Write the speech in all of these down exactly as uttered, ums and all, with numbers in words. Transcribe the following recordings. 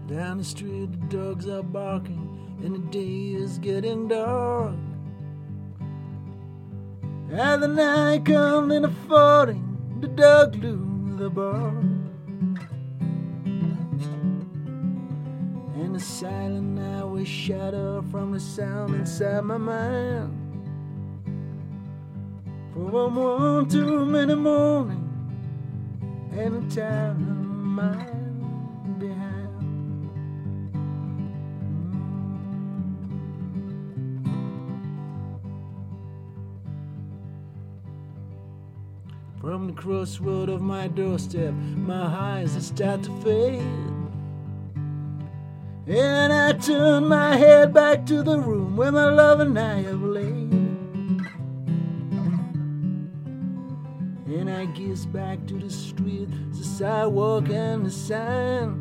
Down the street, the dogs are barking, and the day is getting dark. As the night comes in a forty, the dogs lose the bark. And the silent night will shatter from the sound inside my mind. For I'm one too many morning, and the time of mine behind. From the crossroad of my doorstep, my eyes start to fade. And I turn my head back to the room where my love and I have laid. And I gaze back to the street, the sidewalk and the sign.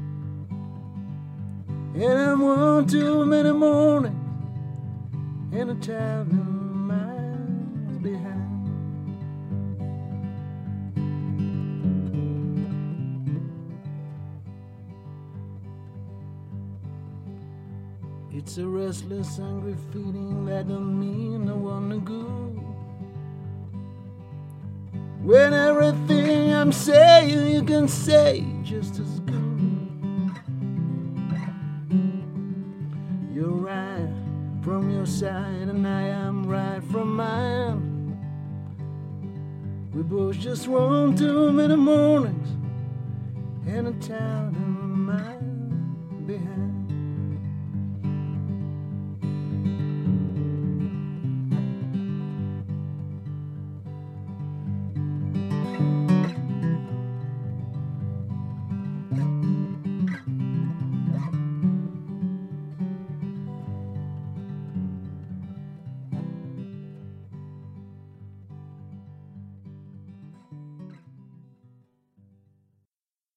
And I'm one too many mornings, and a thousand miles behind. It's a restless, hungry feeling that don't mean no one to go. When everything I'm saying you can say just as good. You're right from your side and I am right from mine. We both just want too many mornings and a thousand miles behind.